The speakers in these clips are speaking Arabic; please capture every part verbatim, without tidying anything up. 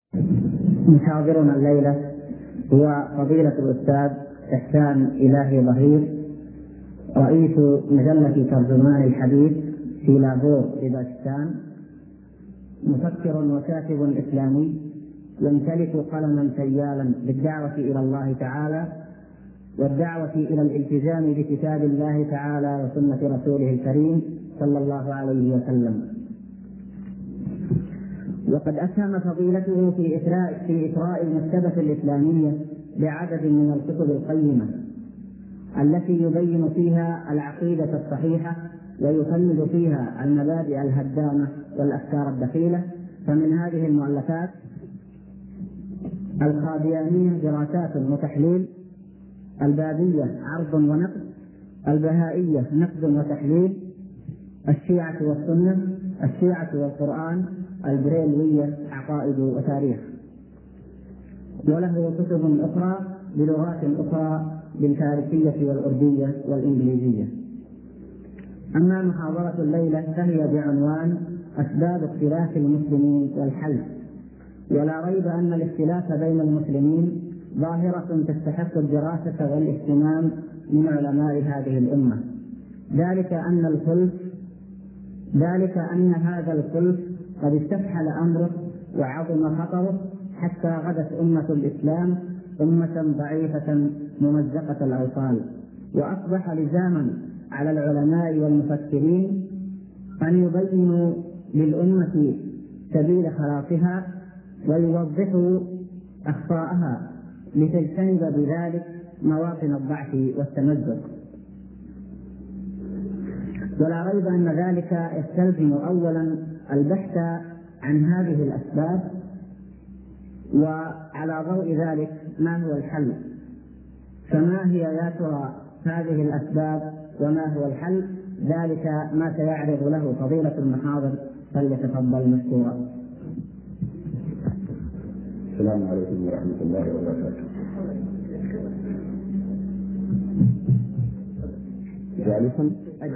محاضرنا الليلة هو فضيلة الأستاذ إحسان إلهي ظهير، رئيس مجلة ترجمان الحديث في لاهور في باكستان، مفكر وكاتب إسلامي يمتلك قلما سيالا بالدعوة إلى الله تعالى والدعوة إلى الالتزام بكتاب الله تعالى وسنة رسوله الكريم صلى الله عليه وسلم. وقد أسهم فضيلته في إثراء في إثراء المكتبة الإسلامية بعدد من الكتب القيمة التي يبين فيها العقيدة الصحيحة ويفند فيها المبادئ الهدامة والأفكار الدخيلة. فمن هذه المؤلفات: القاديانية دراسات وتحليل، البابية عرض ونقد، البهائية نقد وتحليل، الشيعة والسنة، الشيعة والقرآن، البريلوية عقائد وتاريخ. وله كتب أخرى بلغات أخرى بالفارسية والأردية والإنجليزية. أما محاضرة الليلة فهي بعنوان أسباب اختلاف المسلمين والحل. ولا ريب أن الاختلاف بين المسلمين ظاهرة تستحق الدراسة والاهتمام من علماء هذه الأمة، ذلك أن الخلف ذلك أن هذا الخلف قد استفحل أمره وعظم خطره حتى غدت أمة الإسلام أمة ضعيفة ممزقة الأوصال. وأصبح لزاما على العلماء والمفكرين أن يبينوا للأمة سبيل خلاصها ويوضحوا أخطاءها لتجتنب بذلك مواطن الضعف والتمزق. ولا ريب أن ذلك يستلزم أولا البحث عن هذه الأسباب، وعلى ضوء ذلك ما هو الحل. فما هي يا ترى هذه الأسباب وما هو الحل؟ ذلك ما سيعرض له فضيلة المحاضر، فليتفضل مشكورا. السلام عليكم ورحمة الله وبركاته. جالسا؟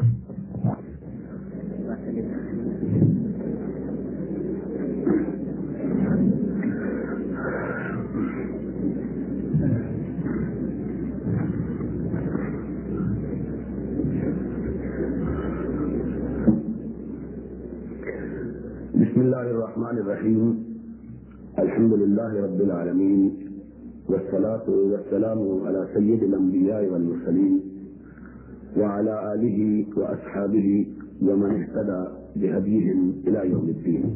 بسم الله الرحمن الرحيم. الحمد لله رب العالمين، والصلاة والسلام على سيد الأنبياء والمرسلين وعلى آله وأصحابه ومن اهتدى بهديهم إلى يوم الدين.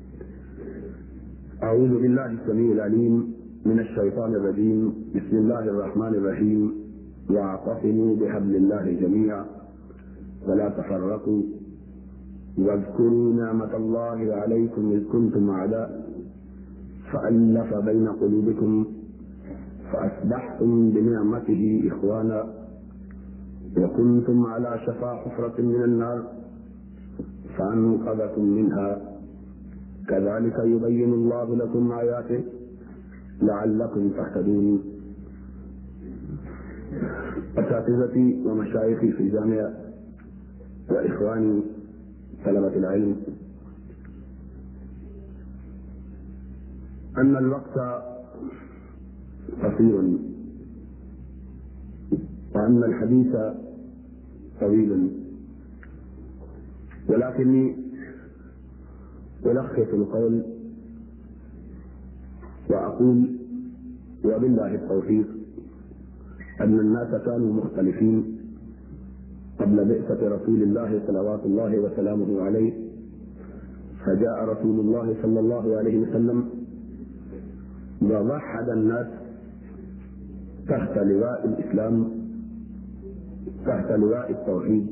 أعوذ بالله السميع العليم من الشيطان الرجيم. بسم الله الرحمن الرحيم. واعتصموا بحبل الله جميعا ولا تفرقوا واذكروا نعمة الله عليكم إذ كنتم أعداء فألف بين قلوبكم فأصبحتم بنعمته إخوانا وكنتم على شفا حفرة من النار فأنقذكم منها كذلك يبين الله لكم آياته لعلكم تهتدون. أساتذتي ومشايخي في الجامعة وإخواني طلبة العلم، أن الوقت قصير وأن الحديث طويل، ولكني ألخص القول وأقول وبالله التوفيق أن الناس كانوا مختلفين قبل بعثة رسول الله صلوات الله وسلامه عليه، فجاء رسول الله صلى الله عليه وسلم ووحد الناس تحت لواء الإسلام، تحت لواء التوحيد،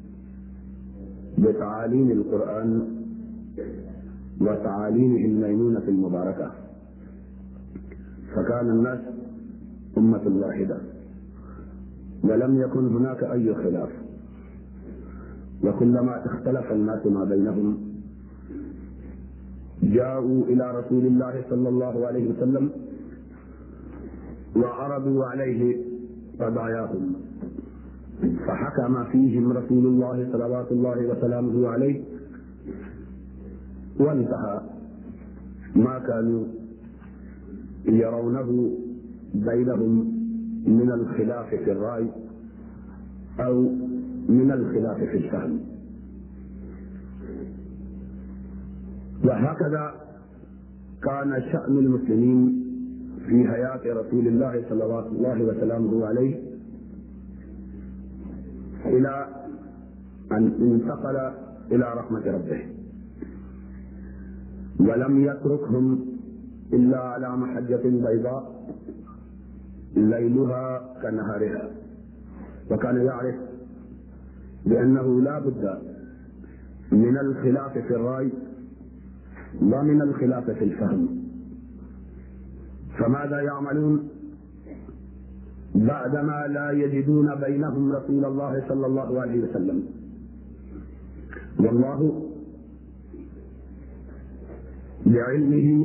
بتعاليم القرآن وتعاليمه الميمونة المباركة، فكان الناس أمة واحدة ولم يكن هناك أي خلاف. وكلما اختلف الناس ما بينهم جاءوا إلى رسول الله صلى الله عليه وسلم وعرضوا عليه قضاياهم، فحكم فيهم رسول الله صلوات الله وسلامه عليه وانتهى ما كانوا يرونه بينهم من الخلاف في الرأي أو من الخلاف في الفهم. وهكذا كان شأن المسلمين في حياة رسول الله صلوات الله وسلامه عليه إلى أن انتقل إلى رحمة ربه، ولم يتركهم إلا على محجة بيضاء ليلها كنهارها، وكان يعرف بأنه لا بد من الخلاف في الرأي ومن الخلاف في الفهم. فماذا يعملون بعدما لا يجدون بينهم رسول الله صلى الله عليه وسلم؟ والله بعلمه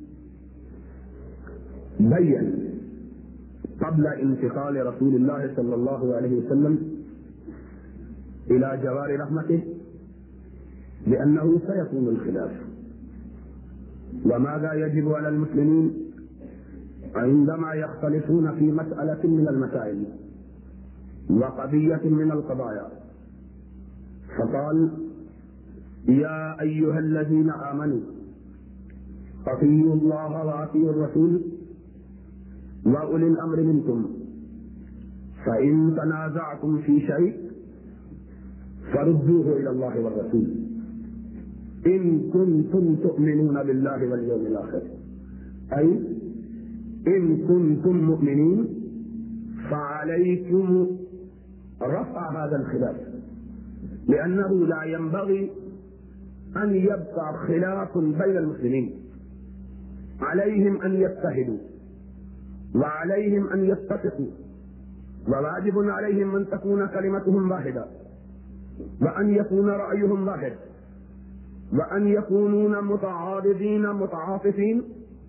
بين قبل انتقال رسول الله صلى الله عليه وسلم إلى جوار رحمته بأنه سيكون الخلاف. وماذا يجب على المسلمين عندما يختلفون في مسألة من المسائل وقضية من القضايا؟ فقال: يا أيها الذين آمنوا أطيعوا الله وأطيعوا الرسول وأولي الأمر منكم، فإن تنازعتم في شيء فردوه إلى الله والرسول إن كنتم تؤمنون بالله واليوم الآخر. أي إن كنتم مؤمنين فعليكم رفع هذا الخلاف، لأنه لا ينبغي أن يبقى خلاف بين المسلمين. عليهم أن يتحدوا وعليهم أن يتفقوا، وواجب عليهم أن تكون كلمتهم واحدة، وأن يكون رأيهم واحد، وأن يكونون متعاضدين متعاطفين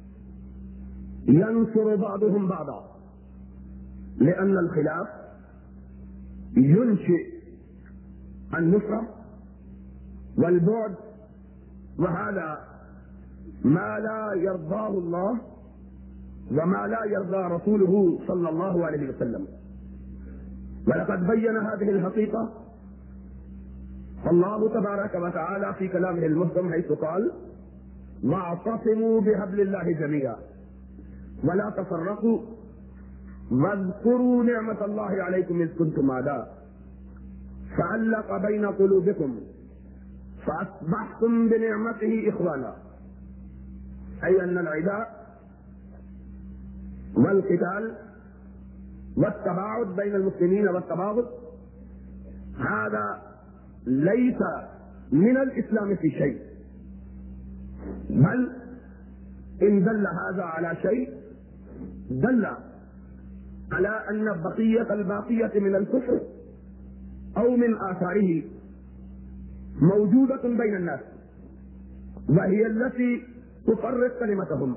ينصر بعضهم بعضا، لأن الخلاف ينشئ النصرة والبعد، وهذا ما لا يرضاه الله وما لا يرضى رسوله صلى الله عليه وسلم. ولقد بين هذه الحقيقة الله تبارك وتعالى في كلامه المحكم حيث قال: واعتصموا بحبل الله جميعا ولا تفرقوا واذكروا نعمة الله عليكم إذ كنتم أعداء فألف بين قلوبكم فأصبحتم بنعمته إخوانا. أي أن العداء والقتال والتباعد بين المسلمين والتباغض هذا ليس من الإسلام في شيء، بل إن دل هذا على شيء دل على أن البقية الباقية من الكفر أو من آثاره موجودة بين الناس، وهي التي تفرق كلمتهم،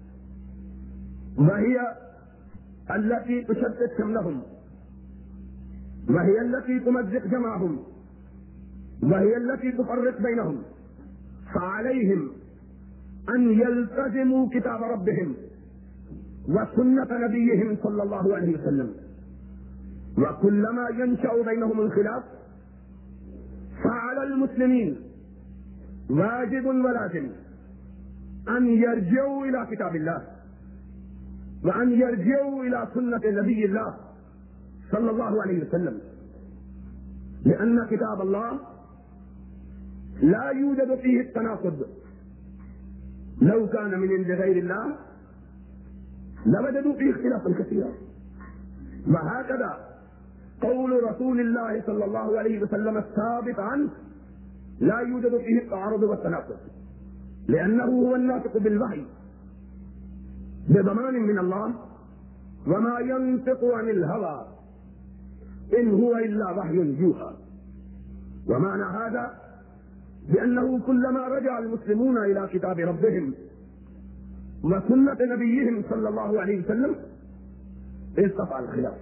وهي التي تشتت شملهم، وهي التي تمزق جمعهم، وهي التي تفرق بينهم. فعليهم أن يلتزموا كتاب ربهم وسنة نبيهم صلى الله عليه وسلم، وكلما ينشأ بينهم الخلاف فعلى المسلمين واجب ولازم أن يرجعوا إلى كتاب الله وأن يرجعوا إلى سنة نبي الله صلى الله عليه وسلم، لأن كتاب الله لا يوجد فيه التناقض. لو كان من عند غير الله لوجدوا فيه اختلافا كثيرا. وهكذا قول رسول الله صلى الله عليه وسلم الثابت عنه لا يوجد فيه التعارض والتناقض، لأنه هو الناطق بالوحي بضمان من الله، وما ينطق عن الهوى إن هو إلا وحي يوحى. ومعنى هذا بأنه كلما رجع المسلمون إلى كتاب ربهم وسنة نبيهم صلى الله عليه وسلم ارتفع الخلاف.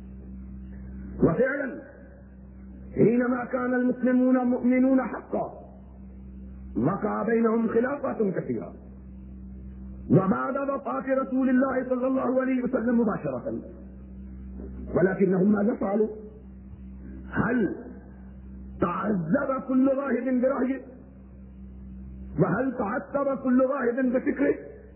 وفعلا حينما كان المسلمون مؤمنون حقا وقع بينهم خلافات كثيرة، وبعد وفاة رسول الله صلى الله عليه وسلم مباشرة. ولكنهم ماذا فعلوا؟ هل تعذب كل راهب برأيه؟ وهل تعثر كل راهب بفكره؟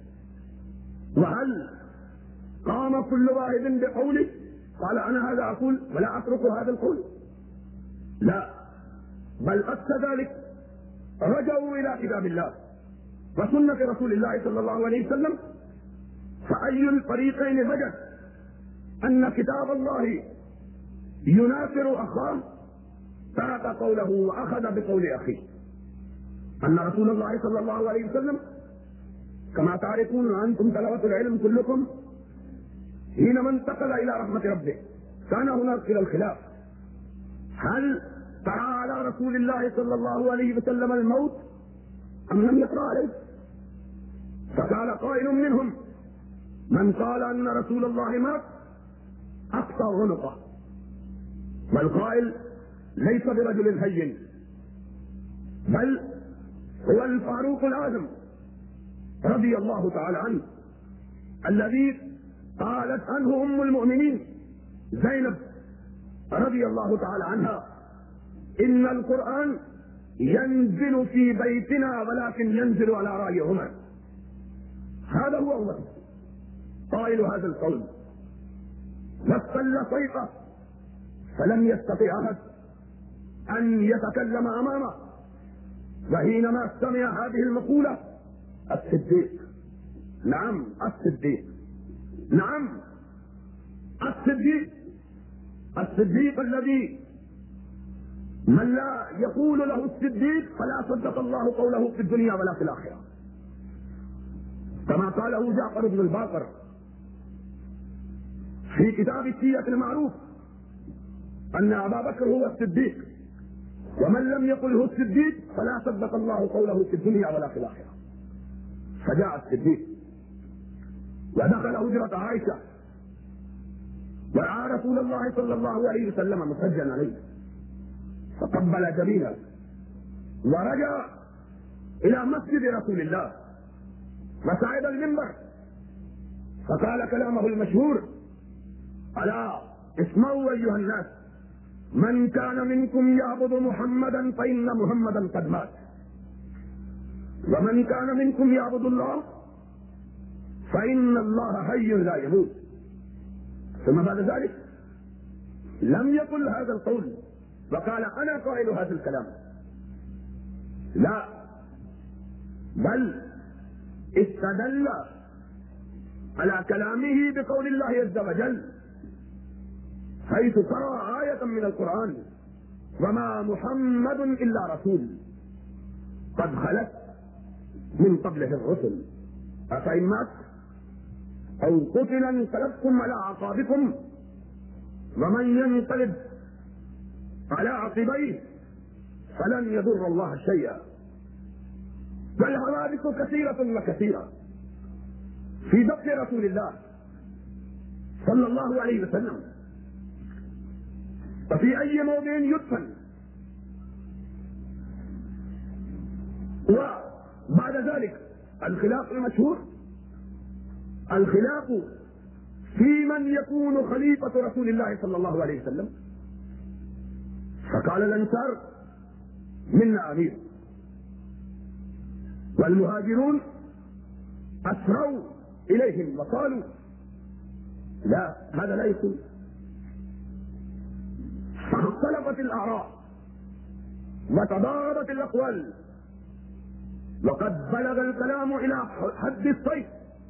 وهل قام كل راهب بقوله قال أنا هذا أقول ولا أترك هذا القول؟ لا، بل أكثر ذلك رجعوا إلى كتاب الله وسنة رسول الله صلى الله عليه وسلم. فأي الفريقين وجد أن كتاب الله يناصر أخاه ترك قوله وأخذ بقول أخيه. أن رسول الله صلى الله عليه وسلم كما تعرفون أنتم طلبة العلم كلكم حينما انتقل إلى رحمة ربه كان هناك إلى الخلاف، هل ترى على رسول الله صلى الله عليه وسلم الموت أم لم يترى عليه؟ فقال قائل منهم من قال أن رسول الله مات أقطع عنقه، والقائل ليس برجل هين بل هو الفاروق الأعظم رضي الله تعالى عنه الذي قالت عنه أم المؤمنين زينب رضي الله تعالى عنها إن القرآن ينزل في بيتنا ولكن ينزل على رأي عمر. هذا هو عمر قائل هذا القول، واستل صيحة فلم يستطع أحد أن يتكلم أمامه. وحينما سمع هذه المقولة الصديق، نعم الصديق، نعم الصديق، الصديق الذي من لا يقول له الصديق فلا صدق الله قوله في الدنيا ولا في الآخرة، كما قاله جعفر بن الباقر في كتاب السيرة المعروف أن أبا بكر هو الصديق، ومن لم يقله الصديق فلا صدق الله قوله في الدنيا ولا في الآخرة. فجاء الصديق ودخل هجرة عائشة ورأى رسول الله صلى الله عليه وسلم مسجلا عليه فقبل جبينه ورجع إلى مسجد رسول الله وصعد المنبر فقال كلامه المشهور ألا اسمعوا أيها الناس من كان منكم يعبد محمدا فإن محمدا قد مات ومن كان منكم يعبد الله فإن الله حي لا يموت. ثم بعد ذلك لم يقل هذا القول وقال أنا قائل هذا الكلام، لا، بل استدل على كلامه بقول الله عز وجل حيث قرأ آية من القرآن وما محمد إلا رسول قد خلت من قبله الرسل أفإن مات أو قتل انقلبتم على أعقابكم ومن ينقلب على عقبيه فلن يضر الله شيئا. والحوادث كثيرة وكثيرة في ضبط رسول الله صلى الله عليه وسلم، وفي أي موضع يدفن. وبعد ذلك الخلاف المشهور، الخلاف في من يكون خليفة رسول الله صلى الله عليه وسلم. فقال الأنصار منا أمير، والمهاجرون أسروا إليهم وقالوا لا هذا لا يكون. فاختلفت الآراء وتضاربت الأقوال وقد بلغ الكلام إلى حد الصيد،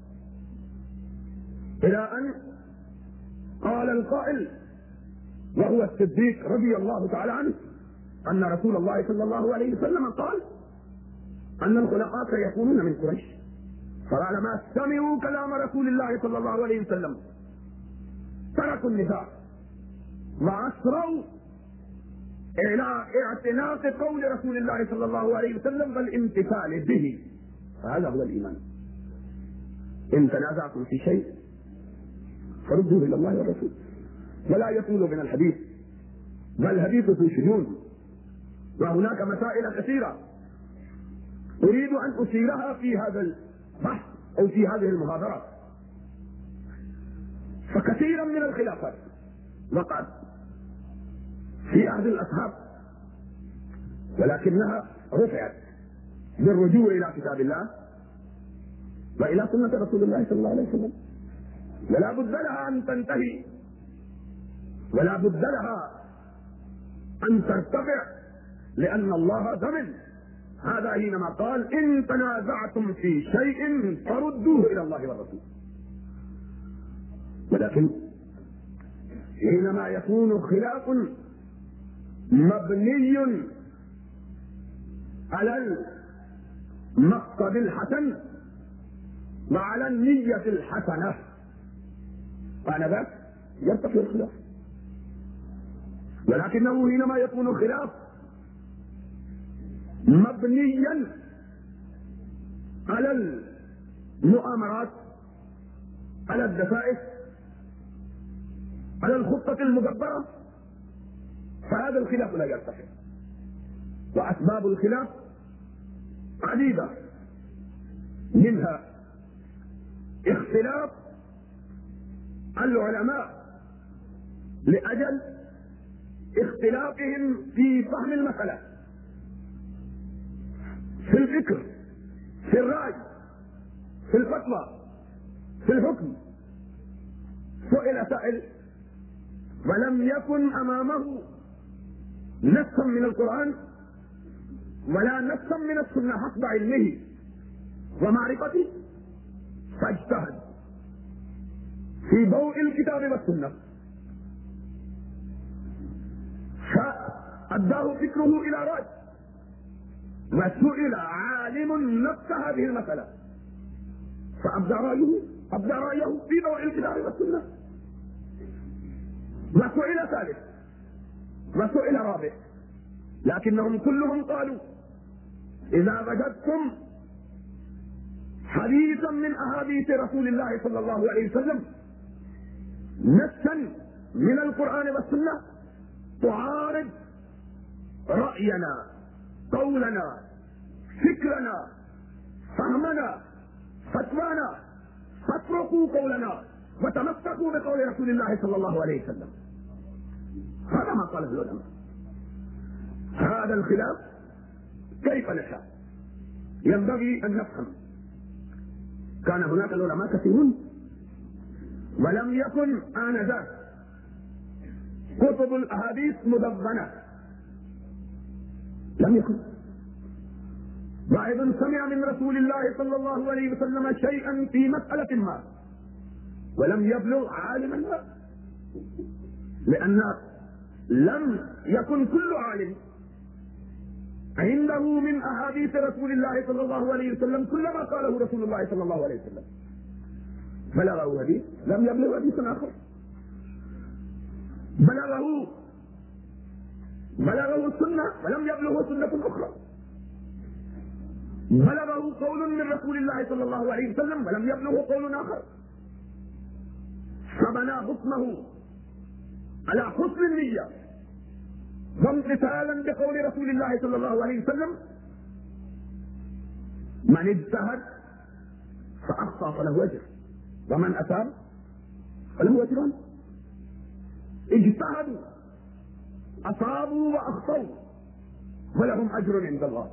إلى أن قال القائل وهو الصديق رضي الله تعالى عنه أن رسول الله صلى الله عليه وسلم قال أن الخلفاء سيكونون من قريش، فلما سمعوا كلام رسول الله صلى الله عليه وسلم تركوا النساء وأسروا إلى اعتناق قول رسول الله صلى الله عليه وسلم والامتثال به. فهذا هو الإيمان. إن تنازعتم في شيء فردوه إلى الله والرسول ولا يطول من الحديث، بل الحديث في شجون وهناك مسائل كثيرة أريد أن أشيرها في هذا البحث أو في هذه المحاضرات. فكثيرا من الخلافات وقعت في عهد الأصحاب، ولكنها رفعت بالرجوع إلى كتاب الله وإلى سنة رسول الله صلى الله عليه وسلم، ولا بد لها أن تنتهي، ولا بد لها أن ترتفع، لأن الله ضمن هذا حينما قال إن تنازعتم في شيء فردوه إلى الله والرسول. ولكن حينما يكون خلاف مبني على المقصد الحسن وعلى النية الحسنة فآنذاك يرتفع الخلاف. ولكنه حينما يكون الخلاف مبنيا على المؤامرات، على الدسائس، على الخطة المدبرة، فهذا الخلاف لا يرتفع. وأسباب الخلاف عديدة، منها اختلاف العلماء لأجل اختلافهم في فهم المسألة، في الفكر، في الرأي، في الفتوى، في الحكم. سئل سائل ولم يكن أمامه نصا من القرآن ولا نصا من السنة حسب علمه ومعرفته، فاجتهد في ضوء الكتاب والسنة، فأداه فكره إلى رأي، وسئل عالم نفس هذه المسألة فأبدى رأيه أبدى رأيه في ضوء الكتاب والسنة. وسئل ثالث وسئل رابع، لكنهم كلهم قالوا إذا وجدتم حديثا من أحاديث رسول الله صلى الله عليه وسلم نصا من القرآن والسنة تعارض رأينا، قولنا، فكرنا، فهمنا، فتوانا، فاتركوا قولنا وتمسكوا بقول رسول الله صلى الله عليه وسلم. هذا ما قاله العلماء. هذا الخلاف كيف نشأ؟ ينبغي أن نفهم. كان هناك العلماء كثيرون، ولم يكن آنذاك كتب الأحاديث مدونة، لم يكن. وإذا سمع من رسول الله صلى الله عليه وسلم شيئا في مسألة ما ولم يبلغ عالما ما، لأن لم يكن كل عالم عنده من أحاديث رسول الله صلى الله عليه وسلم كل ما قاله رسول الله صلى الله عليه وسلم. بلغه حديث لم يبلغ حديث آخر، بلغه بلغه السنة ولم يبلغه سنة أخرى، بلغه قول من رسول الله صلى الله عليه وسلم ولم يبلغه قول آخر، فبنى حكمه على حسن النية وامتثالا بقول رسول الله صلى الله عليه وسلم. من اجتهد فأخطأ فله أجر، ومن أثاب فله أجران. اجتهدوا أصابوا وأخطأوا ولهم أجر عند الله.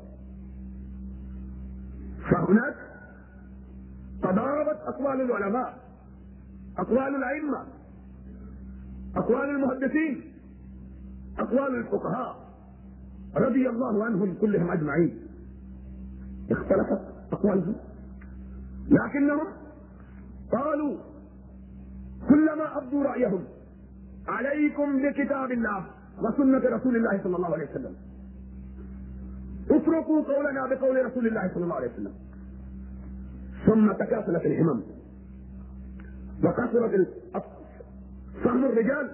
فهناك تضاربت أقوال العلماء، أقوال الأئمة، أقوال المحدثين، أقوال الفقهاء رضي الله عنهم كلهم أجمعين، اختلفت أقوالهم، لكنهم قالوا كلما أبدوا رأيهم عليكم بكتاب الله وسنة رسول الله صلى الله عليه وسلم، اتركوا قولنا بقول رسول الله صلى الله عليه وسلم. ثم تكاثلت الهمم وكثرت فهم الرجال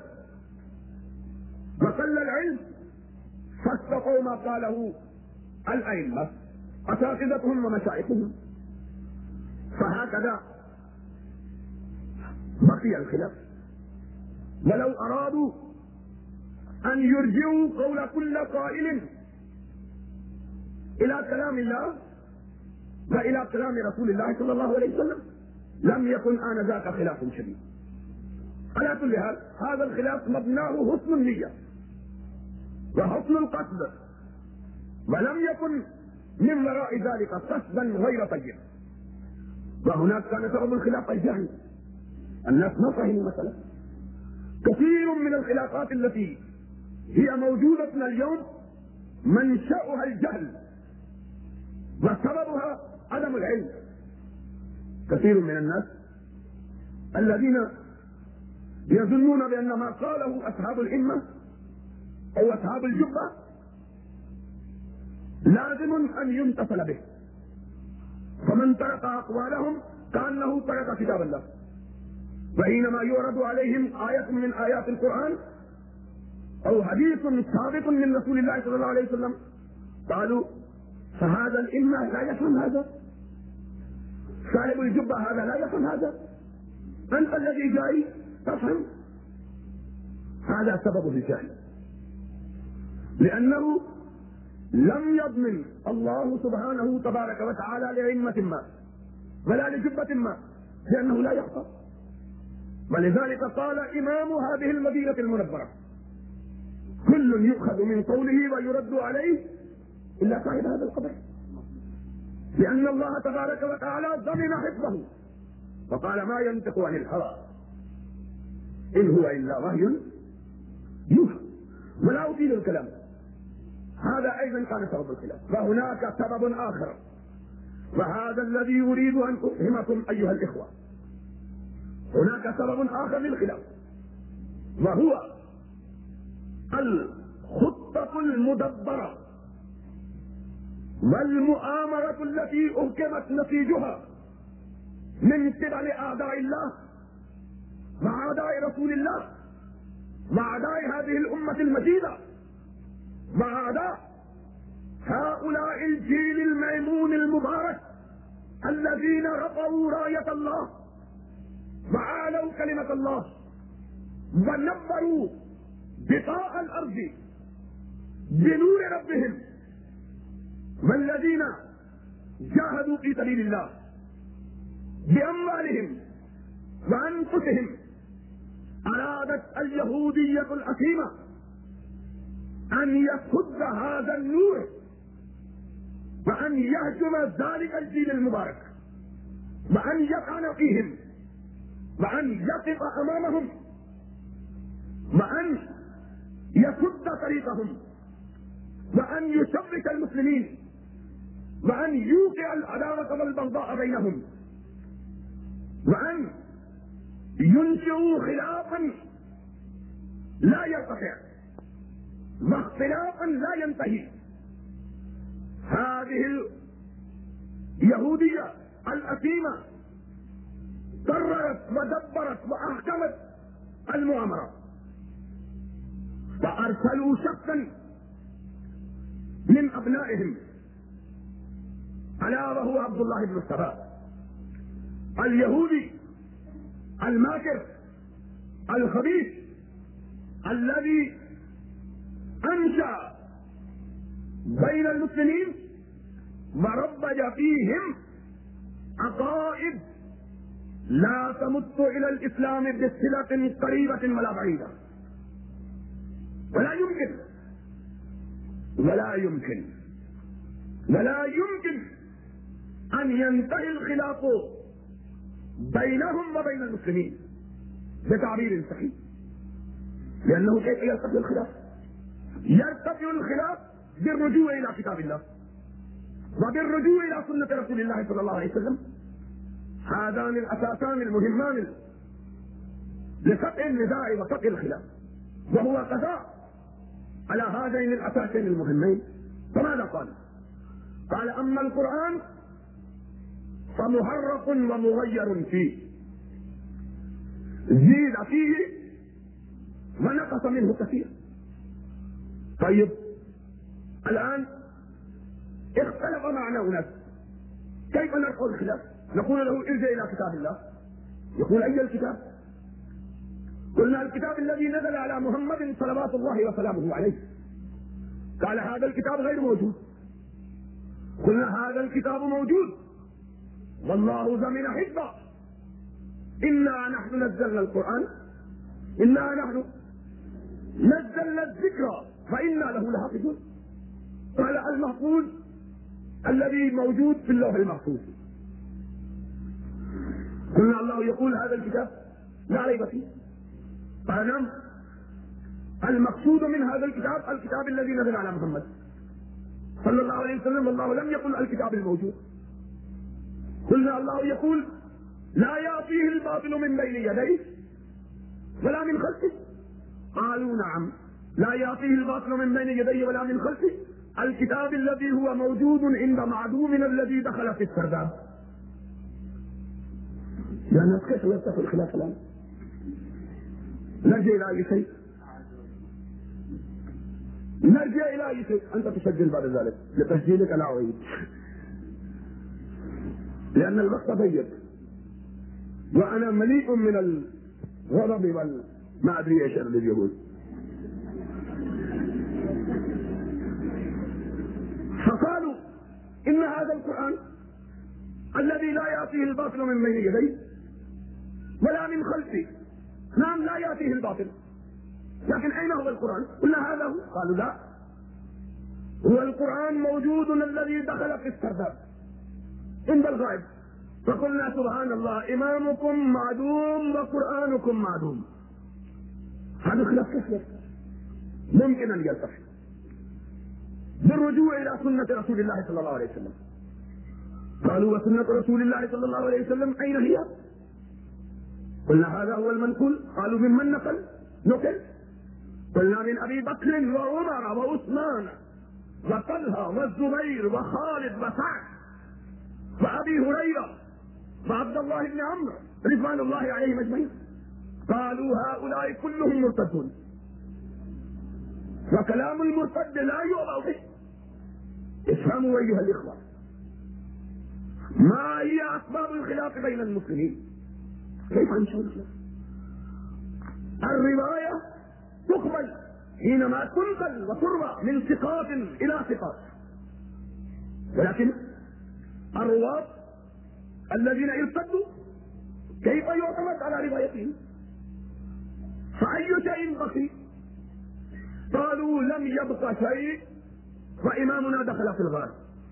وقل العلم، فاتقوا ما قاله الأئمة أساتذتهم ومشايخهم. فهكذا بقي الخلاف. ولو أرادوا أن يرجعوا قول كل قائل إلى كلام الله فإلى كلام رسول الله صلى الله عليه وسلم لم يكن آنذاك خلاف شديد. على كل حال هذا الخلاف مبناه حسن النية وحسن القصد، ولم يكن من وراء ذلك قصدا غير طيب. وهناك كان سبب الخلاف الجهل، الناس ما فهموا مثلا. كثير من الخلافات التي هي موجودة اليوم منشأها الجهل وسببها عدم العلم. كثير من الناس الذين يظنون بأن ما قاله أصحاب الإمة أو أصحاب الجبة لازم أن يمتثل به، فمن ترك أقوالهم كأنه ترك كتاب الله. وحينما يعرض عليهم آية من آيات القرآن أو حديث ثابت من رسول الله صلى الله عليه وسلم قالوا فهذا الإمة لا يفهم هذا، صاحب الجبة هذا لا يفهم هذا، أنت الذي جاي تفهم. هذا سبب الجهل، لأنه لم يضمن الله سبحانه تبارك وتعالى لأئمة ما ولا لجبة ما لأنه لا يخطأ. ولذلك قال إمام هذه المدينة المنورة كل يؤخذ من قوله ويرد عليه إلا صاحب هذا القبر، لأن الله تبارك وتعالى ضمن حفظه وقال ما ينطق عن الهوى إن هو إلا وحي يوحى. ولا أطيل الكلام، هذا أيضا كان سبب الخلاف. وهناك سبب آخر، وهذا الذي يريد أن أفهمكم أيها الإخوة. هناك سبب آخر للخلاف، وهو الخطة المدبرة والمؤامرة التي أحكمت نتيجها من قبل أعداء الله مع أعداء رسول الله مع أعداء هذه الأمة المجيدة مع أعداء هؤلاء الجيل الميمون المبارك الذين رفعوا راية الله وعالوا كلمة الله ونبروا بقاع الأرض بنور ربهم، والذين جاهدوا في سبيل الله بأموالهم وأنفسهم. أرادت اليهودية الأثيمة أن يصد هذا النور وأن يهجم ذلك الجيل المبارك وأن يطعن فيهم وأن يقف أمامهم وأن يسد طريقهم وأن يشبك المسلمين وأن يوقع العداوة والبغضاء بينهم وأن ينشئوا خلافا لا يرتفع واختلافا لا ينتهي. هذه اليهودية الأثيمة قررت ودبرت وأحكمت المؤامرة، وأرسلوا شخصا من أبنائهم ألا وهو عبد الله بن السبا اليهودي الماكر الخبيث الذي أنشأ بين المسلمين وربج فيهم عقائد لا تمت إلى الإسلام بصلة قريبة ولا بعيدة، ولا يمكن ولا يمكن ولا يمكن أن ينتهي الخلاف بينهم وبين المسلمين بتعبير صحيح. لأنه كيف يرتفع الخلاف؟ يرتفع الخلاف بالرجوع إلى كتاب الله وبالرجوع إلى سنة رسول الله صلى الله عليه وسلم. هذان الأساسان المهمان لفتح النزاع وفتح الخلاف، وهو قضاء على هذين الأساسين المهمين. فماذا قال؟ قال أما القرآن فمحرف ومغير فيه، زيد فيه ونقص منه كثير. طيب الآن اختلف معنا أناس، كيف نرفع الخلاف؟ نقول له ارجع إلى كتاب الله، يقول أي الكتاب؟ قلنا الكتاب الذي نزل على محمد صلوات الله وسلامه عليه. قال هذا الكتاب غير موجود. قلنا هذا الكتاب موجود والله زمن حفظه. إنا نحن نزلنا القرآن إنا نحن نزلنا الذكر وإنا له لحافظون. قال المحفوظ الذي موجود في اللوح المحفوظ. قلنا الله يقول هذا الكتاب لا ريب فيه. قال نعم، المقصود من هذا الكتاب الكتاب الذي نزل على محمد صلى الله عليه وسلم، والله لم يقل الكتاب الموجود. قلنا الله يقول لا يأتيه الباطل من بين يديه ولا من خلفه. قالوا نعم، لا يأتيه الباطل من بين يديه ولا من خلفه، الكتاب الذي هو موجود عند معدومنا الذي دخل في السرداب. يا ناس كيف يتفق الخلاف الآن؟ نرجع إلى أي شيء؟ نرجع إلى أي شيء؟ أنت تسجل بعد ذلك، لتسجيلك أنا أعيد لأن الوقت ضيق وأنا مليء من الغضب وال ما أدري إيش الذي يقول. فقالوا إن هذا القرآن الذي لا يأتيه الباطل من بين يديه ولا من خلفه. نعم لا يأتيه الباطل، لكن أين هو القرآن؟ قلنا هذا هو. قالوا لا، هو القرآن موجود الذي دخل في السرداب عند الغائب. فقلنا سبحان الله، إمامكم معدوم وقرآنكم معدوم. هذا خلاف كثير ممكن أن يلتفت بالرجوع إلى سنة رسول الله صلى الله عليه وسلم. قالوا وسنة رسول الله صلى الله عليه وسلم أين هي؟ قلنا هذا هو المنقول. قالوا ممن نقل؟ نقل. قلنا من أبي بكر وعمر وعثمان وطلحة والزبير وخالد وسعد وأبي هريرة وعبد الله بن عمرو رضوان الله عليهم أجمعين. قالوا هؤلاء كلهم مرتدون، وكلام المرتد لا يوضع به. افهموا أيها الإخوة، ما هي أسباب الخلاف بين المسلمين؟ كيف نشوف الخلاف؟ الرواية تقبل حينما تنقل وتروى من ثقات إلى ثقات، ولكن الرواة الذين ارتدوا كيف يعتمد على روايتهم؟ فأي شيء بقي؟ قالوا لم يبق شيء وإمامنا دخل في الغار.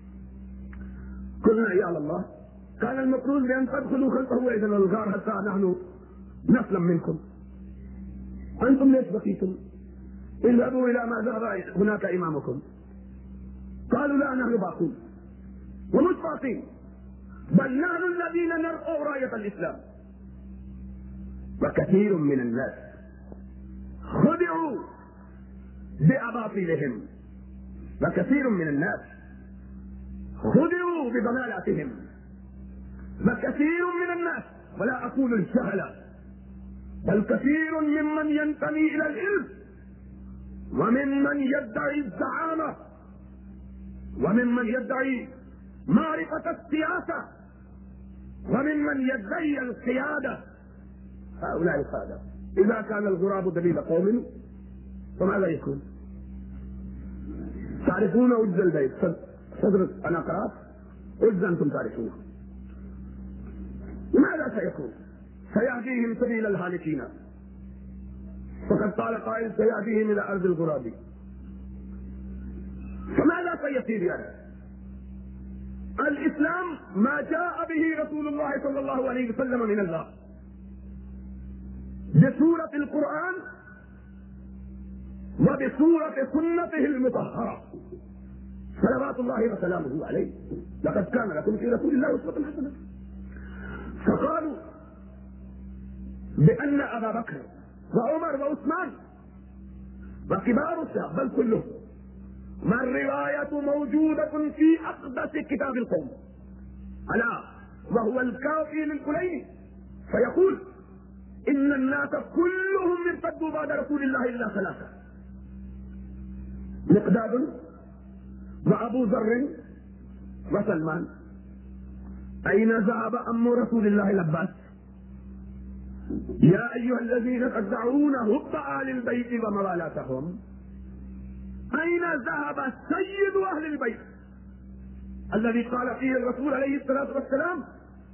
قلنا يا الله، كان المفروض بأن تدخلوا خلفه إلى الغار حتى نحن نسلم منكم. أنتم ليش بقيتم؟ اذهبوا إلى ما ذهب هناك إمامكم. قالوا لا، نحن باقون. ومش باقين، بل نحن الذين نرفع راية الإسلام. وكثير من الناس خدعوا بأباطيلهم، وكثير من الناس خدعوا بضلالاتهم، وكثير من الناس، ولا أقول الجهلة، بل كثير ممن ينتمي إلى العلم وممن يدعي الزعامة وممن يدعي معرفة السياسة وممن يدعي القيادة، هؤلاء القادة إذا كان الغراب دليل قوم فماذا يكون؟ تعرفون عز البيت، صدر أنا قرأت عز أنتم تعرفونه. ماذا سيكون؟ سيهديهم سبيل الهالكين، فقد قال قائل سيهديهم إلى أرض الغراب. فماذا سيصير يعني؟ الإسلام ما جاء به رسول الله صلى الله عليه وسلم من الله بسورة القرآن وبسورة سنته المطهرة صلوات الله وسلامه عليه. لقد كان لكم في رسول الله أسوة حسنة. فقالوا بأن أبا بكر وعمر وعثمان وكبار الشعب بل كلهم، ما الرواية موجودة في أقدس كتاب القوم ألا وهو الكافي للكلين، فيقول إن الناس كلهم ارتدوا بعد رسول الله إلا ثلاثة: مقداد وأبو ذر وسلمان. أين ذهب أم رسول الله العباس؟ يا أيها الذين تدعون حب آل البيت وموالاتهم، أين ذهب سيد أهل البيت الذي قال فيه الرسول عليه الصلاة والسلام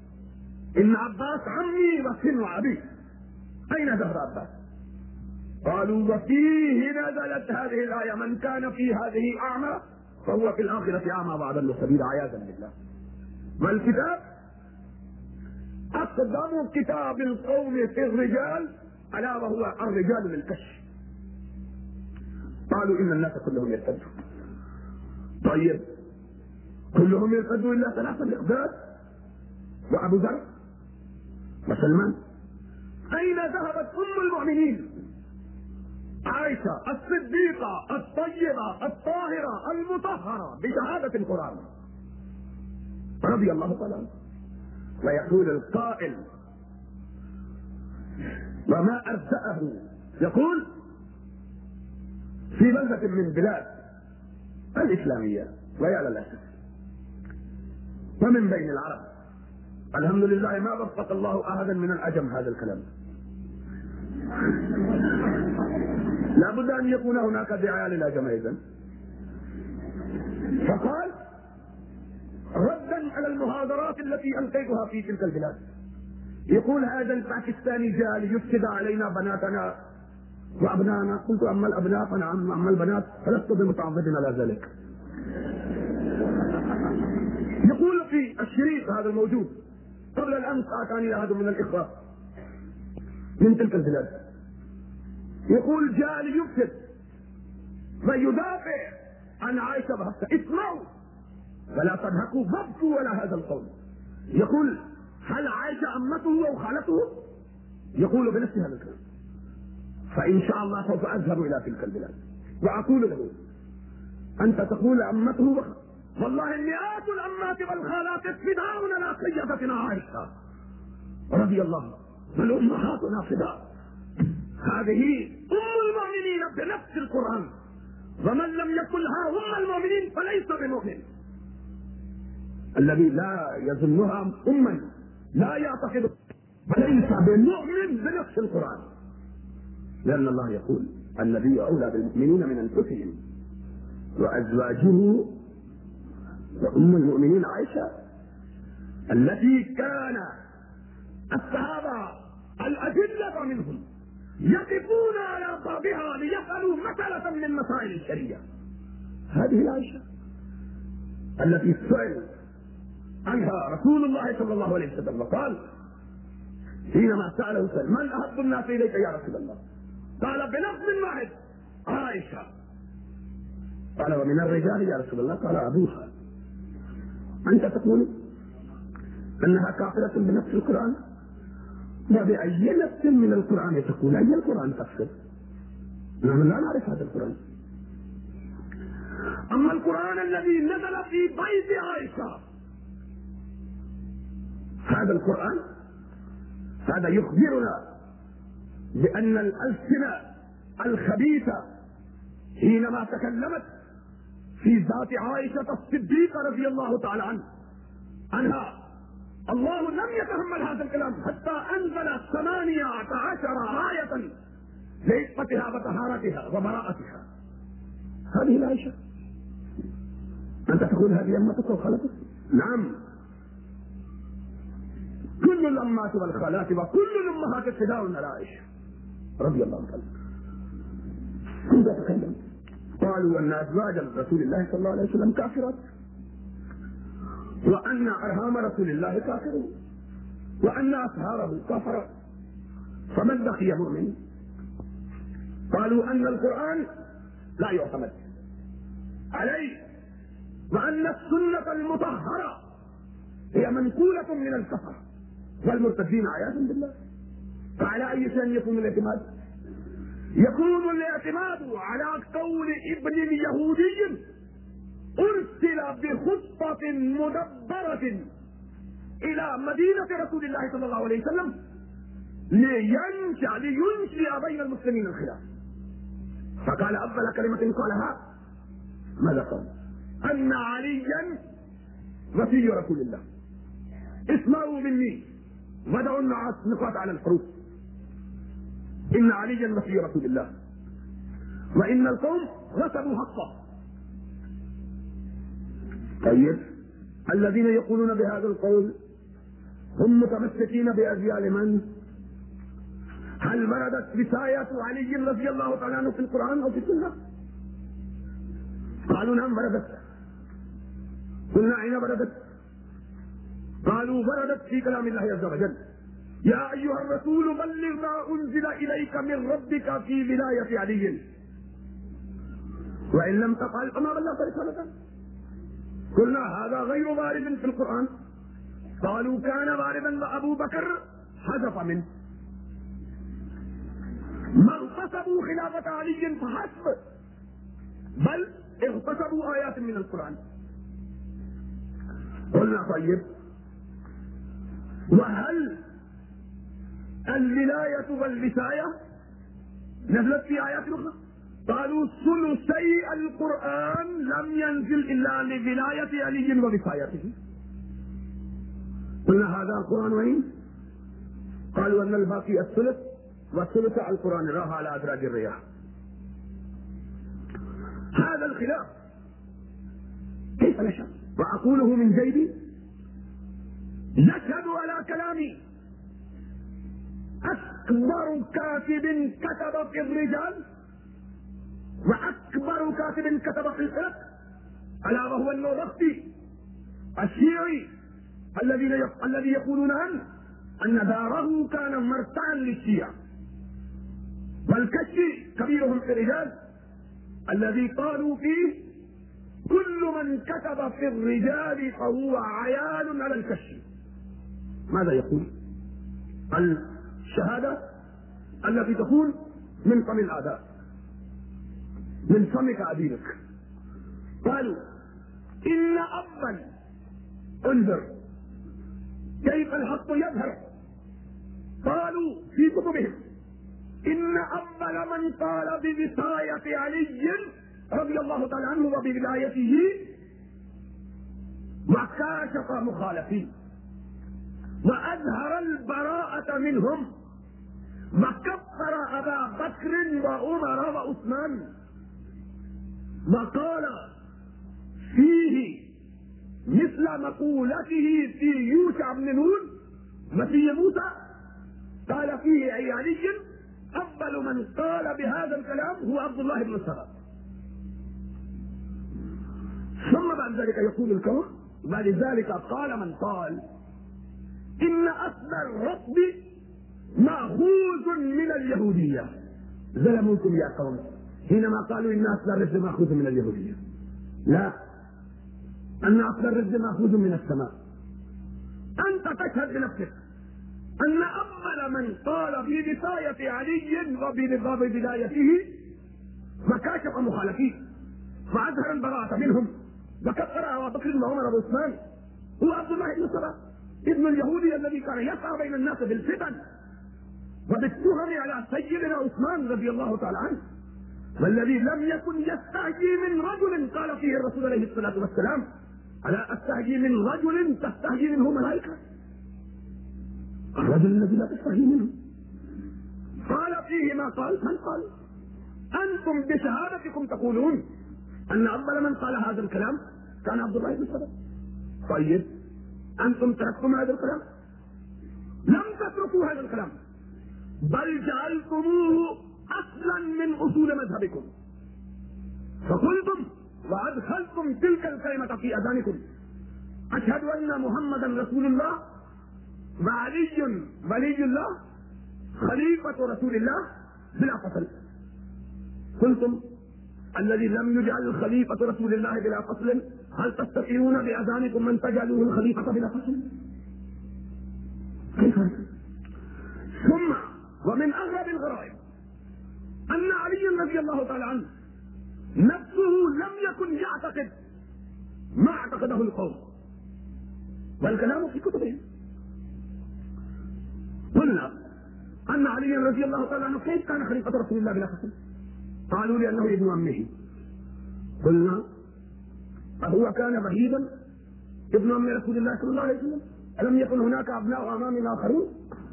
إن عباس عمي وسن أبي، أين ذهب عباس؟ قالوا وفيه نزلت هذه الآية من كان في هذه أعمى فهو في الآخرة أعمى وأضل سبيلا عياذا بالله. والكتاب أقدم كتاب القوم في الرجال ألا وهو الرجال للكشف. قالوا إن الناس كلهم يرتدوا. طيب كلهم يرتدوا إلا ثلاثة الإقداد وأبو ذر وسلمان. أين ذهبت أم المؤمنين عائشة الصديقة الطيبة الطاهرة المطهرة بشهادة القرآن رضي الله تعالى عنها؟ ويقول القائل وما أرجأه، يقول في بلدة من بلاد الإسلامية ويا للأسف ومن بين العرب، الحمد لله ما وفق الله أحدا من العجم هذا الكلام، لا بد أن يكون هناك دعاية للعجم أيضا. فقال ردا على المهادرات التي ألقيتها في تلك البلاد، يقول هذا الباكستاني جاء ليفسد علينا بناتنا وأبناءنا. قلت أما الأبناء فنعم، أما البنات فلست بمتعمد على ذلك. يقول في الشريط هذا الموجود قبل الأمس أتاني أحد من الإخوة من تلك البلاد يقول جاء ليفسد ويدافع عن عائشة بحثة. اسمعوا ولا تضحكوا فابكوا ولا هذا القول. يقول هل عائشة أمته أو خالته؟ يقول بنفس هذا الكلام. فإن شاء الله سوف أذهب إلى تلك البلاد وأقول له أنت تقول أمته، والله المئات الأمات والخالات فداؤنا لا سيدتنا عائشة رضي الله، بل أمهاتنا فداء. هذه أم المؤمنين بنفس القرآن، ومن لم يقلها أم المؤمنين فليس بمؤمن. الذي لا يظنها أما لا يعتقد فليس بمؤمن بنفس القرآن، لأن الله يقول النبي أولى بالمؤمنين من أنفسهم وأزواجه وأم المؤمنين عائشة التي كان الصحابة الأدلة منهم يقفون على بابها ليسألوا مسألة من مسائل الشريعة. هذه العائشة التي سئل عنها رسول الله صلى الله عليه وسلم وقال حينما سأله سأل من أحب الناس إليك يا رسول الله؟ قال بلفظ واحد عائشة. قال ومن الرجال يا رسول الله؟ قال أبوها. أنت تقول أنها كافرة بنفس القرآن؟ وبأي نفس من القرآن تقول؟ أي القرآن تفسر؟ نحن لا نعرف هذا القرآن. أما القرآن الذي نزل في بيت عائشة، هذا القرآن هذا يخبرنا بأن الألسنة الخبيثة حينما تكلمت في ذات عائشة الصديقة رضي الله تعالى عنه عنها، الله لم يتحمل هذا الكلام حتى أنزل ثمانية عشر آية لعفتها وطهارتها وبراءتها. هذه العائشة أنت تقول هذه أمتك وخالتك؟ نعم، كل الأمات والخالات وكل الأمهات فداء على عائشة رضي الله عنها. كنت أتكلم قالوا أن أزواج رسول الله صلى الله عليه وسلم كافرات، وأن أرحام رسول الله كافرون، وأن أصهاره كافرات، فمن بقي مؤمن؟ قالوا أن القرآن لا يعتمد عليه، وأن السنة المطهرة هي منقولة من الكفر والمرتدين عياذا بالله. فعلى أي شيء يكون الاعتماد؟ يكون الاعتماد على قول ابن اليهودي أرسل بخطة مدبرة إلى مدينة رسول الله صلى الله عليه وسلم لينشأ لينشئ بين المسلمين الخلاف، فقال أفضل كلمة قالها ماذا قال؟ أن عليا وفي رسول الله، اسمعوا مني ودعوا الناس نقاط على الحروف، إن عليا وفي رسول الله وإن القوم غصبوا حقه. طيب الذين يقولون بهذا القول هم متمسكين بأجيال من؟ هل وردت وصاية علي رضي الله تعالى عنه في القرآن أو في السنة؟ قالوا نعم وردت. قلنا أين وردت؟ قالوا وردت في كلام الله عز وجل: يا أيها الرسول بلغ ما أنزل إليك من ربك في ولاية علي، وإن لم تفعل فما بلغت رسالته. قلنا هذا غير وارد في القرآن. قالوا كان واردا وأبو بكر حذف منه. ما اغتصبوا خلافة علي فحسب، بل اغتصبوا آيات من القرآن. قلنا طيب، وهل الولاية والوصاية نزلت في آيات أخرى؟ قالوا ثلثي القرآن لم ينزل إلا لولاية علي ووصايته. قلنا هذا القرآن وين؟ قالوا أن الباقي الثلث، والثلث على القرآن راها على أدراج الرياح. هذا الخلاف كيف نشأ؟ وأقوله من جيبي يشهد على كلامي أكبر كاتب كتب في الرجال وأكبر كاتب كتب في الفرق، ألا وهو النورختي الشيعي الذين يق... الذي يقولون عنه أن داره كان مرتعا للشيعة، والكشي كبيرهم في الرجال الذي قالوا فيه كل من كتب في الرجال فهو عيال على الكشي. ماذا يقول؟ الشهادة التي تكون من فم الأعداء، من فمك أدينك. قالوا إن أبا انظر كيف الحق يظهر. قالوا في كتبهم إن أول من قال بوصاية علي رضي الله تعالى عنه وبولايته وكاشف مخالفين وأظهر البراءة منهم وكفر أبا بكر وعمر وعثمان، وقال فيه مثل مقولته في يوشع بن نون وفي موسى، قال فيه أي علي أول من قال بهذا الكلام هو عبد الله بن سلام. ثم بعد ذلك يقول الكون بعد ذلك قال من قال إن أصل الرفض مأخوذ من اليهودية. ظلموكم يا قوم حينما قالوا إن أصل الرفض مأخوذ من اليهودية. لا، أن أصل الرفض مأخوذ من السماء. أنت تشهد بنفسك أن أول من قال بوصاية علي وبولايته وكاشف مخالفيه وأظهر البراءة منهم وكفر أبا بكر وعمر وعثمان هو عبد الله بن سلام ابن اليهودي الذي كان يسعى بين الناس بالفتن وبالتهم على سيدنا عثمان رضي الله تعالى عنه، والذي لم يكن يستحيي من رجل قال فيه الرسول عليه الصلاة والسلام: ألا أستحيي من رجل تستحيي منه ملائكة؟ الرجل الذي لا تستحيي منه قال فيه ما قال. من قال؟ أنتم بشهادتكم تقولون أن أول من قال هذا الكلام كان عبد الله بن سلام. طيب أنتم تركتم هذا الكلام؟ لم تتركوا هذا الكلام، بل جعلتموه أصلا من أصول مذهبكم، فقلتم وأدخلتم تلك الكلمة في أذانكم: أشهد أن محمدا رسول الله وعلي ولي الله خليفة رسول الله بلا فصل. قلتم الذي لم يجعل خليفة رسول الله بلا فصل هل تستطيعون بأذانكم من تجعلوه الخليفة بلا فصل؟ كيف؟ ثم ومن أغرب الغرائب أن علي رضي الله تعالى عنه نفسه لم يكن يعتقد ما اعتقده القوم، والكلام في كتبهم. قلنا أن علي رضي الله تعالى عنه كيف كان خليفة رسول الله بلا فصل؟ قالوا لأنه ابن عمه. قلنا أهو كان وحيدا ابن عم رسول الله صلى الله عليه وسلم؟ ألم يكن هناك أبناء أمام آخرون؟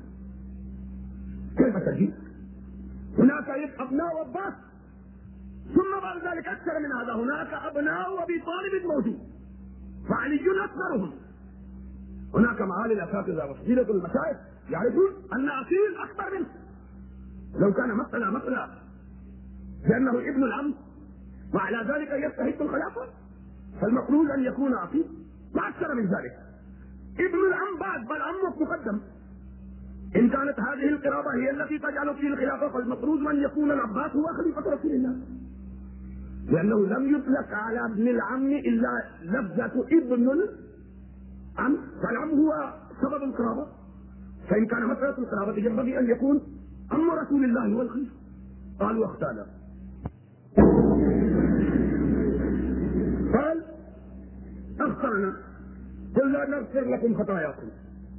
كيف تجيب؟ هناك أبناء عباس، ثم بعد ذلك أكثر من هذا هناك أبناء أبي طالب موجود، وعلي أكثرهم. هناك معالي الاساتذه وفضيله المشايخ يعرفون ان اصيل اكبر منه. لو كان مثلا مثلا لانه ابن العم وعلى ذلك يستحق الخلافه، فالمفروض ان يكون اصيل ما اكثر من ذلك. ابن العم بعد بل عمك مقدم. ان كانت هذه القرابه هي التي تجعل فيه الخلافه فالمفروض ان يكون العباس هو خليفه رسول الله، لانه لم يطلق على ابن العم الا لفظه ابن العم، فالعم هو سبب القرابه. فان كان مساله القرابه ينبغي ان يكون عم رسول الله هو الخليفه. قال واختار قال اخطانا قلنا نغفر لكم خطاياكم.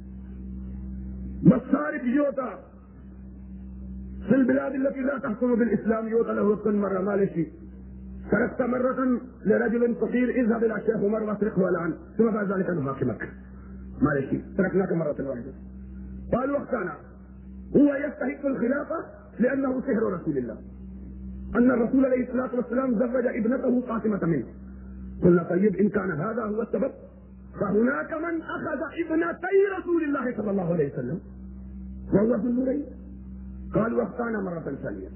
مصارف يوتا في البلاد التي لا تحكم بالاسلام يوتا له كل مره ما لشيء. سرقت مرة لرجل فقير اذهب الى الشيخ عمر واسرقه والان ثم بعد ذلك نحاكمك. ما لشيء تركناك مرة واحدة. قال واختانا هو يستحق الخلافة لانه سحر رسول الله، ان الرسول عليه الصلاة والسلام زوج ابنته فاطمة منه. قلنا طيب ان كان هذا هو السبب فهناك من اخذ ابنتي رسول الله صلى الله عليه وسلم وهو ذو النورين. قال واختانا مرة ثانية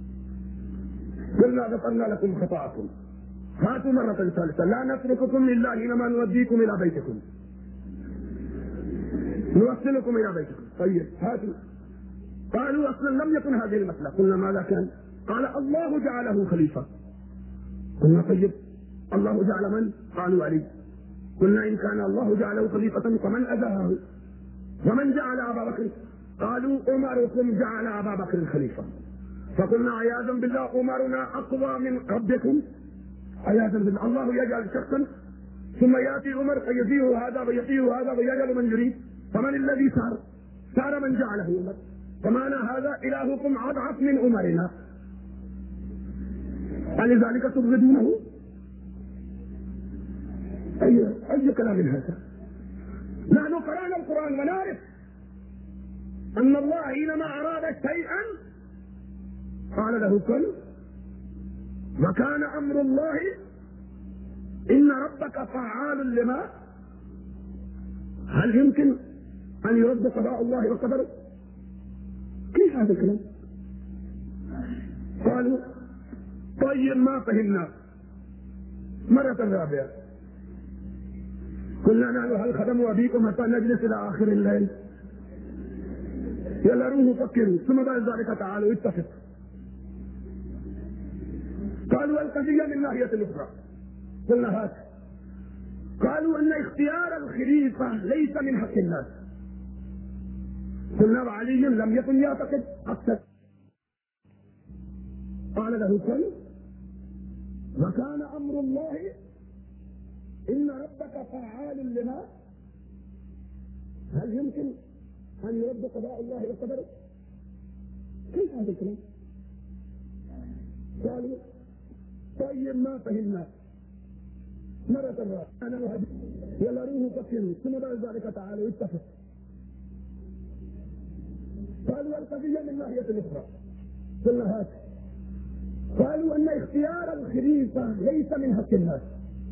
قلنا غفرنا لكم خطاءكم هاتوا مرة ثالثة لا نترككم الا حينما نوديكم الى بيتكم نوصلكم الى بيتكم. طيب هاتوا. قالوا اصلا لم يكن هذه المسألة. قلنا ماذا كان؟ قال الله جعله خليفة. قلنا طيب الله جعل من؟ قالوا علي. قلنا ان كان الله جعله خليفة فمن اذاه؟ ومن جعل ابا بكر؟ قالوا عمركم جعل ابا بكر خليفة. فقلنا عياذا بالله عمرنا اقوى من ربكم. عياذا بالله الله يجعل شخصا ثم ياتي عمر فيزيه هذا ويطيه هذا ويجعل من يريد. فمن الذي صار؟ صار من جعله عمر. فمعنى هذا الهكم اضعف من عمرنا، فلذلك تبغضونه. اي اي كلام هذا؟ نحن قرانا القران ونعرف ان الله حينما اراد شيئا قال له كن وكان امر الله ان ربك فعال لما. هل يمكن ان يرد قضاء الله وقدره؟ كيف هذا الكلام؟ قالوا طيب ما فهمنا. مرة رابعة قلنا نحن هل خدموا ابيكم حتى نجلس الى اخر الليل؟ يلا روحوا فكروا ثم بعد ذلك تعالوا اتفقوا. قالوا القضية من ناحية اخرى. قلنا هات. قالوا ان اختيار الخليفة ليس من حق الناس. قلنا وعلي لم يكن يعتقد حقا. قال له كن وكان امر الله ان ربك فعال لما. هل يمكن ان يرد قضاء الله وقدره؟ كيف هذا الكلام؟ قالوا طيب ما فهمنا. مرة رابعة انا وهدي يلا روحوا فكروا ثم بعد ذلك تعالوا اتفقوا. قالوا القضية من ناحية اخرى. قلنا هات. قالوا ان اختيار الخليفة ليس من حق الناس.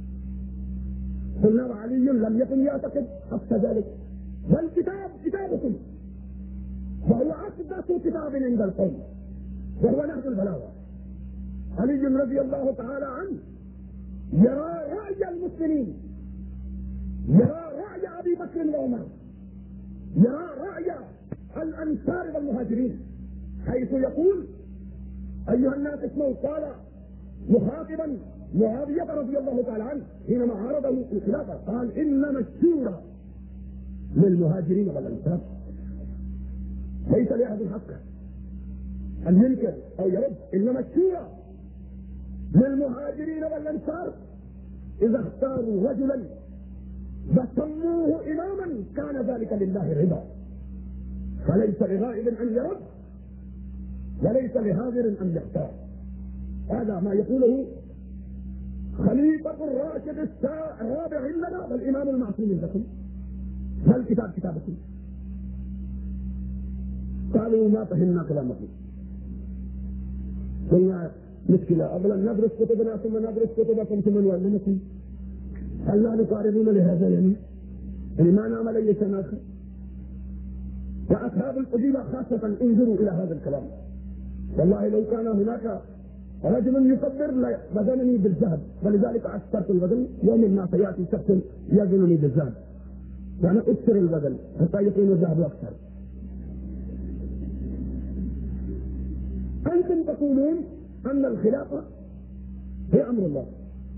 قلنا وعلي لم يكن يعتقد حق ذلك. والكتاب كتابكم وهو احدث كتاب عند القوم وهو نهج البلاغة. علي رضي الله تعالى عنه يرى رأي المسلمين، يرى رأي ابي بكر وعمر، يرى رأي الانصار والمهاجرين، حيث يقول ايها الناس اسمعوا. قال مخاطبا معاوية رضي الله تعالى عنه حينما عرضه الخلافة قال انما الشورى للمهاجرين والانصار، ليس لاحد حق ان ينكر او يرد، انما الشورى للمهاجرين والانصار اذا اختاروا رجلا فسموه اماما كان ذلك لله رضا، فليس لغائب ان يرد وليس لهاجر ان يختار. هذا ما يقوله خليفة الراشد الرابع عندنا والامام المعصوم لكم. ما الكتاب كتابكم؟ قالوا ما فهمنا كلامكم. قلنا مشكلة اولا ندرس كتبنا ثم ندرس كتبكم ثم نعلمكم. هل لا نقاربون لهذا يعني؟ يعني ما نعمل أي شيء آخر. وأصحاب القبيلة خاصة انظروا إلى هذا الكلام. والله لو كان هناك رجل يكبر لبدنني بالذهب، ولذلك عسكرت البدن. يوم ما سيأتي شخص يزنني بالذهب وأنا أكثر البدن حتى يكون الذهب أكثر. أنتم تقولون أن الخلافة هي أمر الله،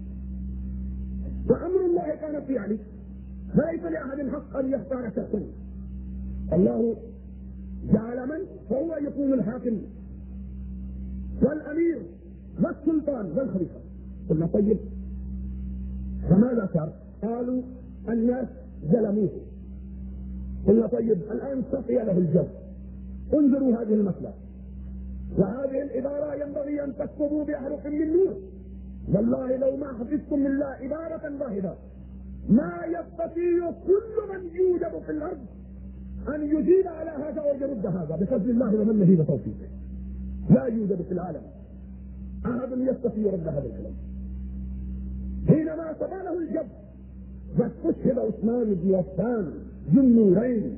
وأمر الله كان في علي، فليس لأحد الحق أن يختار شخصا. الله جعل من فهو يكون الحاكم والأمير والسلطان والخليفة. قلنا طيب فماذا صار؟ قالوا الناس ظلموه. قلنا طيب الآن صفي له الجو. انظروا هذه المسألة، وهذه العبارة ينبغي أن تكتبوا بأحرف من نور. والله لو ما حفظتم الله عبارة واحدة ما يستطيع كل من يوجد في الأرض أن يجيب على هذا أو يرد هذا بفضل الله ومنه وتوفيقه. لا يوجد في العالم أحد يستطيع رد هذا الكلام. حينما صباله الجب واستشهد عثمان بن عفان ذو النورين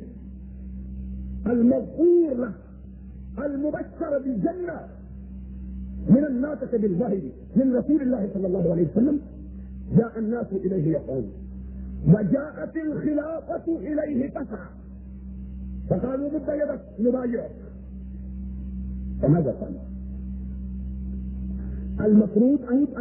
المغفور له المبشر بالجنة من الناطق بالوحي من رسول الله صلى الله عليه وسلم، جاء الناس إليه يقول، وجاءت الخلافة إليه تسعى، فقالوا بد يدك نبايعك. فماذا قال؟ المفروض أن